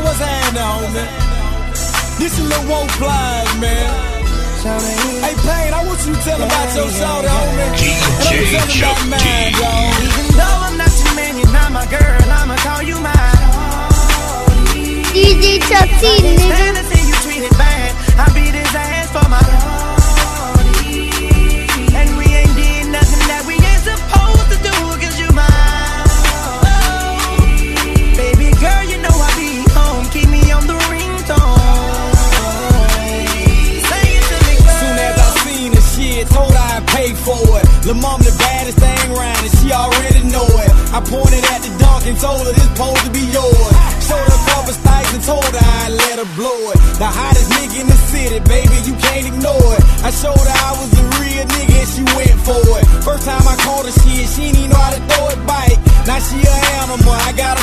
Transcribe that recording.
what's happening, homie? This is Lil Won't Flies, man. Hey, Payne, I want you to tell about your shawty, homie. DJ Chuck D. Even though I'm not your man, you're not my girl, I'ma call you mine. DJ Chuck D, nigga. I see you treated bad, I beat his ass for my shorty. And we ain't did nothing that we ain't supposed to do, cause you mine. Baby girl, you know I be home, keep me on the ringtone. Soon as I seen the shit, told her I'd pay for it. Lil' mom the baddest thing around and she already know it. I pointed at the dunk and told her this supposed to be yours. Showed her cover stipes and told her I'd let her blow it. The hottest nigga in the city, baby, you can't ignore it. I showed her I was a real nigga and she went for it. First time I caught her shit, she didn't even know how to throw it bike. Now she a animal, I got a